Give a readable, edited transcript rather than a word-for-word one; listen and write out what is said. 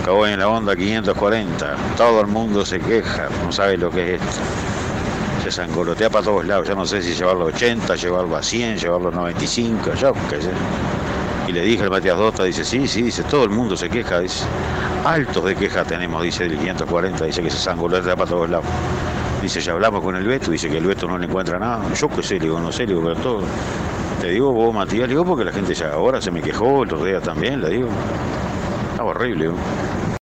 arranca hoy en la onda 540. Todo el mundo se queja, no sabe lo que es esto. Se sangolotea para todos lados. Yo no sé si llevarlo a 80, llevarlo a 100, llevarlo a 95, yo qué sé. Y le dije al Matías Dota, dice, sí, sí, dice, todo el mundo se queja, dice. Altos de queja tenemos, dice, del 540, dice que se sangolotea para todos lados. Dice, ya hablamos con el Beto, dice que el Beto no le encuentra nada. Yo qué sé, le digo, no sé, le digo, pero todo. Te digo vos, Matías, le digo, porque la gente ya ahora se me quejó, el otro día también, le digo. Estaba horrible, ¿no?